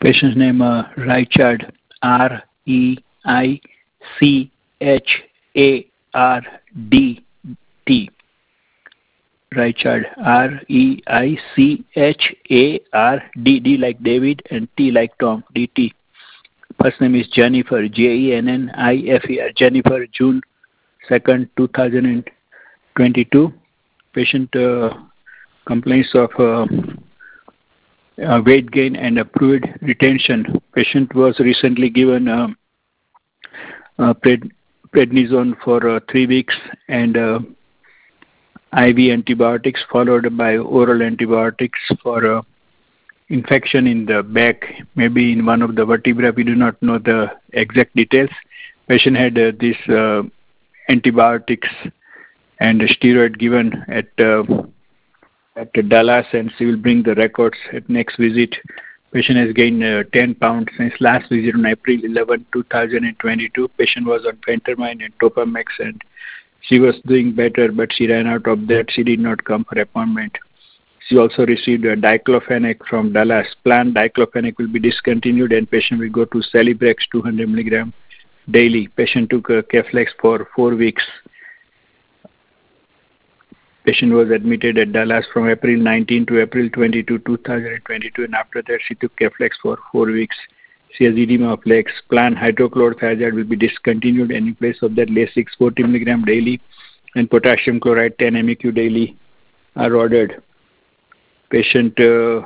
Patient's name Reichard, Reichard. Reichard, Reichard, like David and T like Tom, DT. First name is Jennifer, Jennifer, Jennifer, June 2nd, 2022. Patient complains of weight gain and fluid retention. Patient was recently given prednisone for 3 weeks and IV antibiotics followed by oral antibiotics for infection in the back, maybe in one of the vertebrae. We do not know the exact details. Patient had these antibiotics and steroid given at Dallas, and she will bring the records at next visit. Patient has gained 10 pounds since last visit on April 11, 2022. Patient was on Phentermine and Topamax, and she was doing better, but she ran out of that. She did not come for appointment. She also received a diclofenac from Dallas. Planned diclofenac will be discontinued, and patient will go to Celebrex 200 mg daily. Patient took Keflex for 4 weeks. Patient was admitted at Dallas from April 19 to April 22, 2022, and after that she took Keflex for 4 weeks. She has edema of legs. Planned hydrochlorothiazide will be discontinued, and in place of that, Lasix 40 mg daily and potassium chloride 10 MEq daily are ordered. Patient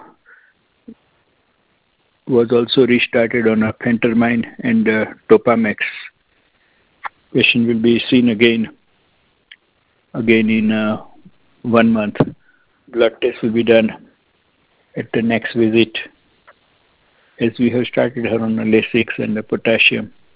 was also restarted on a Phentermine and Topamax. Patient will be seen again in 1 month. Blood test will be done at the next visit, as we have started her on a Lasix and the potassium.